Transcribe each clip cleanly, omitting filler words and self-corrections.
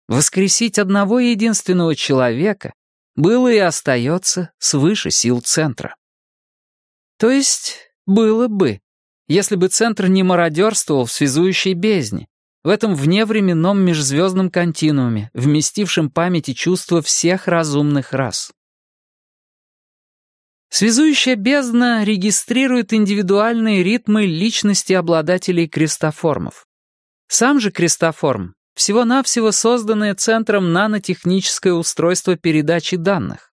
Воскресить одного единственного человека было и остается свыше сил центра. То есть было бы, если бы центр не мародерствовал в связующей бездне, в этом вневременном межзвездном континууме, вместившем память и чувства всех разумных рас. Связующая бездна регистрирует индивидуальные ритмы личности обладателей крестоформов. Сам же крестоформ — всего-навсего созданное центром нанотехническое устройство передачи данных.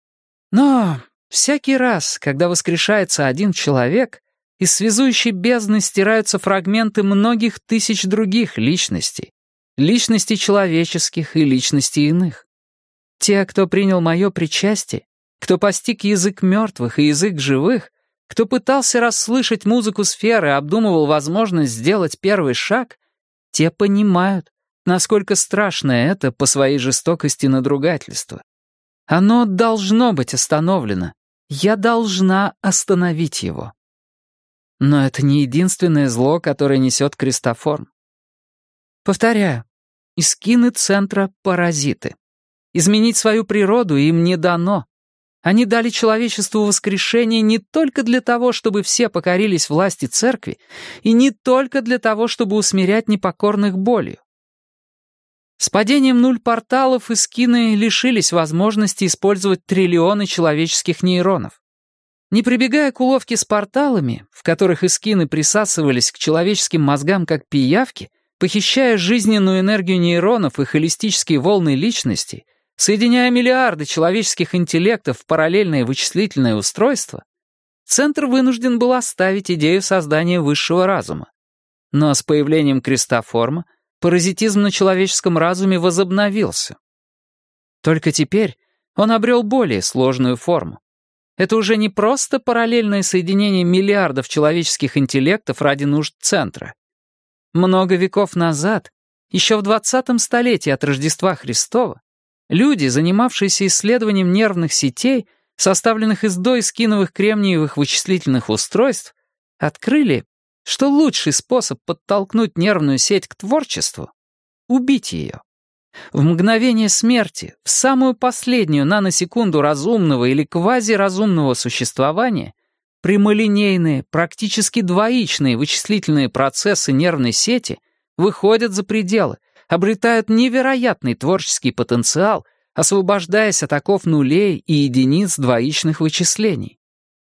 Но всякий раз, когда воскрешается один человек, из связующей бездны стираются фрагменты многих тысяч других личностей, личностей человеческих и личностей иных. Те, кто принял мое причастие, кто постиг язык мертвых и язык живых, кто пытался расслышать музыку сферы и обдумывал возможность сделать первый шаг, те понимают, насколько страшно это по своей жестокости надругательство. Оно должно быть остановлено. Я должна остановить его. Но это не единственное зло, которое несет крестоформ. Повторяю, искины центра — паразиты. Изменить свою природу им не дано. Они дали человечеству воскрешение не только для того, чтобы все покорились власти церкви, и не только для того, чтобы усмирять непокорных болью. С падением нуль-порталов искины лишились возможности использовать триллионы человеческих нейронов. Не прибегая к уловке с порталами, в которых искины присасывались к человеческим мозгам как пиявки, похищая жизненную энергию нейронов и холистические волны личности, соединяя миллиарды человеческих интеллектов в параллельное вычислительное устройство, Центр вынужден был оставить идею создания высшего разума. Но с появлением крестоформа паразитизм на человеческом разуме возобновился. Только теперь он обрел более сложную форму. Это уже не просто параллельное соединение миллиардов человеческих интеллектов ради нужд Центра. Много веков назад, еще в 20 столетии от Рождества Христова, люди, занимавшиеся исследованием нервных сетей, составленных из доискиновых кремниевых вычислительных устройств, открыли, что лучший способ подтолкнуть нервную сеть к творчеству — убить ее. В мгновение смерти, в самую последнюю наносекунду разумного или квазиразумного существования, прямолинейные, практически двоичные вычислительные процессы нервной сети выходят за пределы, обретают невероятный творческий потенциал, освобождаясь от оков нулей и единиц двоичных вычислений.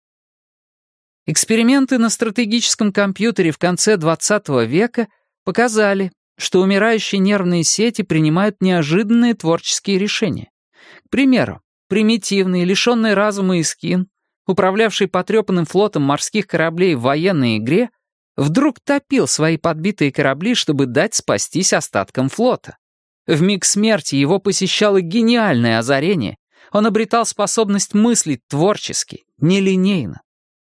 Эксперименты на стратегическом компьютере в конце XX века показали, что умирающие нервные сети принимают неожиданные творческие решения. К примеру, примитивный, лишенный разума Искин, управлявший потрепанным флотом морских кораблей в военной игре, вдруг топил свои подбитые корабли, чтобы дать спастись остаткам флота. В миг смерти его посещало гениальное озарение, он обретал способность мыслить творчески, нелинейно.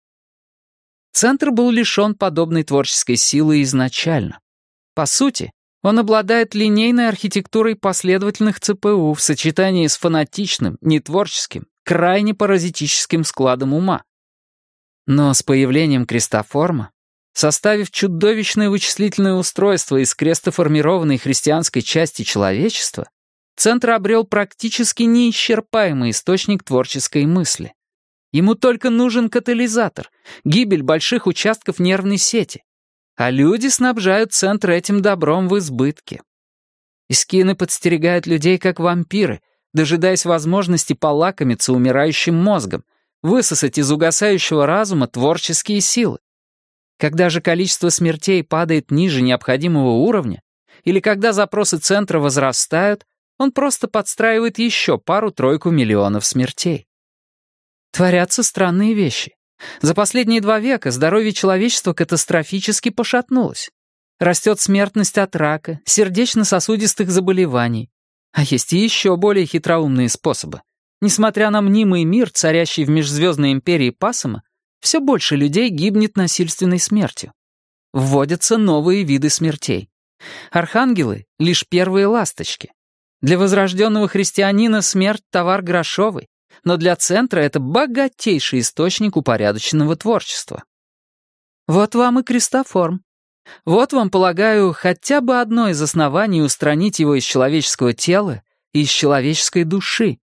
Центр был лишен подобной творческой силы изначально. По сути, он обладает линейной архитектурой последовательных ЦПУ в сочетании с фанатичным, нетворческим, крайне паразитическим складом ума. Но с появлением крестоформа, составив чудовищное вычислительное устройство из крестоформированной христианской части человечества, Центр обрел практически неисчерпаемый источник творческой мысли. Ему только нужен катализатор, гибель больших участков нервной сети. А люди снабжают Центр этим добром в избытке. Искины подстерегают людей как вампиры, дожидаясь возможности полакомиться умирающим мозгом, высосать из угасающего разума творческие силы. Когда же количество смертей падает ниже необходимого уровня, или когда запросы Центра возрастают, он просто подстраивает еще пару-тройку миллионов смертей. Творятся странные вещи. За последние 2 века здоровье человечества катастрофически пошатнулось. Растет смертность от рака, сердечно-сосудистых заболеваний. А есть и еще более хитроумные способы. Несмотря на мнимый мир, царящий в межзвездной империи Пасома, все больше людей гибнет насильственной смертью. Вводятся новые виды смертей. Архангелы — лишь первые ласточки. Для возрожденного христианина смерть — товар грошовый, но для Центра это богатейший источник упорядоченного творчества. Вот вам и крестоформ. Вот вам, полагаю, хотя бы одно из оснований устранить его из человеческого тела и из человеческой души.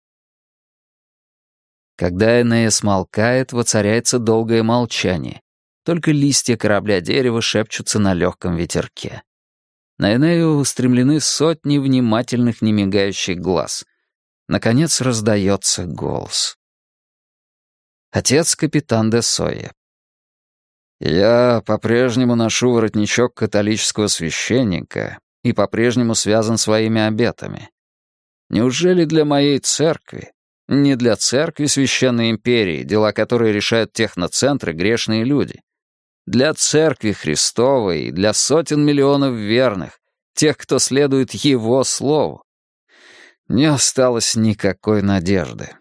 Когда Энея смолкает, воцаряется долгое молчание. Только листья корабля дерева шепчутся на легком ветерке. На Энею устремлены сотни внимательных, немигающих глаз. Наконец раздается голос. Отец капитан де Сойя. «Я по-прежнему ношу воротничок католического священника и по-прежнему связан своими обетами. Неужели для моей церкви, не для церкви Священной Империи, дела которой решают техноцентры, грешные люди, для церкви Христовой и для сотен миллионов верных, тех, кто следует Его слову, не осталось никакой надежды?»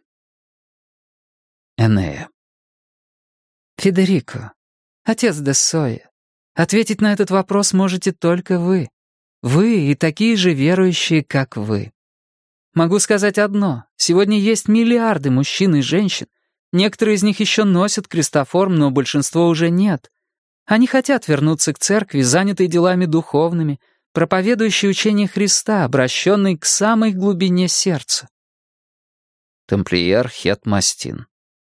Энея. Федерико, отец де Сойя, ответить на этот вопрос можете только вы. Вы и такие же верующие, как вы. Могу сказать одно. Сегодня есть миллиарды мужчин и женщин. Некоторые из них еще носят крестоформ, но большинство уже нет. Они хотят вернуться к церкви, занятой делами духовными, проповедующей учение Христа, обращенной к самой глубине сердца. Тамплиер Хет Мастин.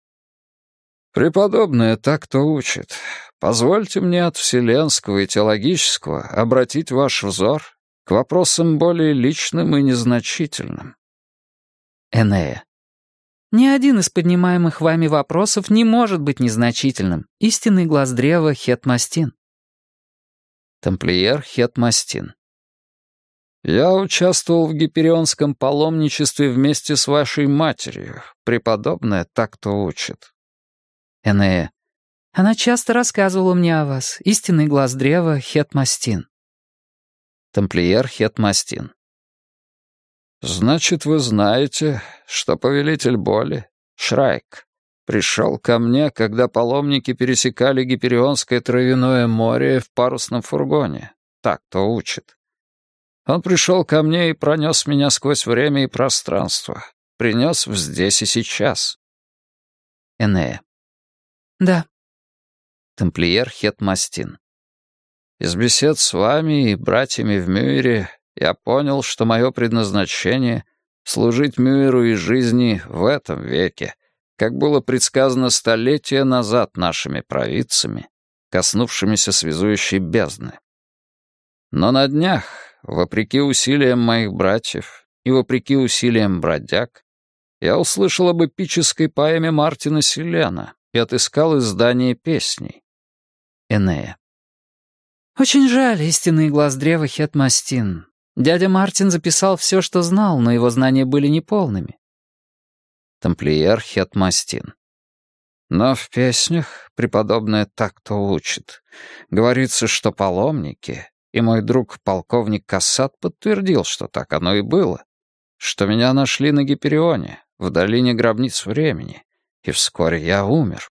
«Преподобные так-то учат. Позвольте мне от вселенского и теологического обратить ваш взор к вопросам более личным и незначительным». Энея. Ни один из поднимаемых вами вопросов не может быть незначительным. Истинный глаз древа Хет Мастин. Тамплиер Хет Мастин. «Я участвовал в гиперионском паломничестве вместе с вашей матерью. Преподобная так-то учит». Энея. Она часто рассказывала мне о вас. Истинный глаз древа Хет Мастин. Тамплиер Хет Мастин. «Значит, вы знаете, что повелитель боли, Шрайк, пришел ко мне, когда паломники пересекали Гиперионское травяное море в парусном фургоне. Так-то учит. Он пришел ко мне и пронес меня сквозь время и пространство. Принес в здесь и сейчас». Энея. Да. Тамплиер Хет Мастин. «Из бесед с вами и братьями в Мюире я понял, что мое предназначение — служить Мюиру и жизни в этом веке, как было предсказано столетия назад нашими провидцами, коснувшимися связующей бездны. Но на днях, вопреки усилиям моих братьев и вопреки усилиям бродяг, я услышал об эпической поэме Мартина Силена и отыскал издание песней». Энея. Очень жаль, истинный глаз древа Хет Мастин. Дядя Мартин записал все, что знал, но его знания были неполными. Тамплиер Хет Мастин. «Но в песнях, преподобная так-то учит, говорится, что паломники, и мой друг полковник Кассат подтвердил, что так оно и было, что меня нашли на Гиперионе, в долине гробниц времени, и вскоре я умер».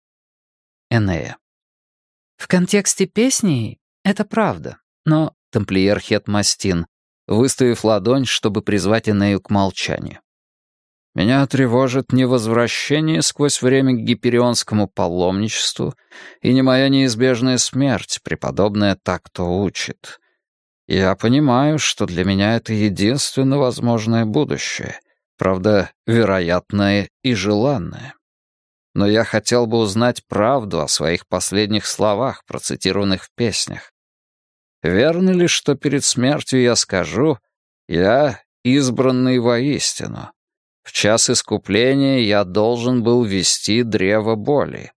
Энея. В контексте песни это правда, но... Тамплиер Хет Мастин, выставив ладонь, чтобы призвать Энею к молчанию. «Меня тревожит не возвращение сквозь время к гиперионскому паломничеству и не моя неизбежная смерть, преподобная так-то учит. Я понимаю, что для меня это единственно возможное будущее, правда, вероятное и желанное. Но я хотел бы узнать правду о своих последних словах, процитированных в песнях. Верно ли, что перед смертью я скажу: «Я избранный воистину. В час искупления я должен был вести древо боли»?»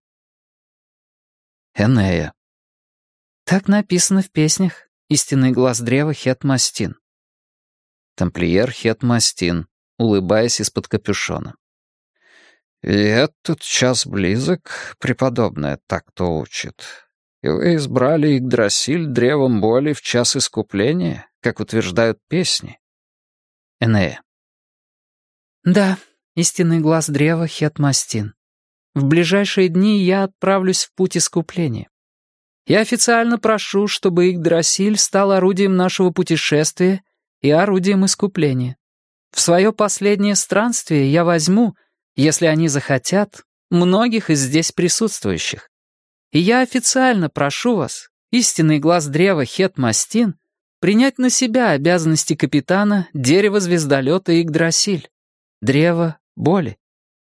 Энея. Так написано в песнях. Истинный глаз древа Хет Мастин. Тамплиер Хет Мастин, улыбаясь из-под капюшона. «И этот час близок, преподобная так-то учит. И вы избрали Игдрасиль древом боли в час искупления, как утверждают песни?» Энея. Да, истинный глаз древа Хет Мастин. В ближайшие дни я отправлюсь в путь искупления. Я официально прошу, чтобы Игдрасиль стал орудием нашего путешествия и орудием искупления. В свое последнее странствие я возьму, если они захотят, многих из здесь присутствующих. И я официально прошу вас, истинный глаз древа Хет-Мастин, принять на себя обязанности капитана дерева звездолета Игдрасиль, древа боли.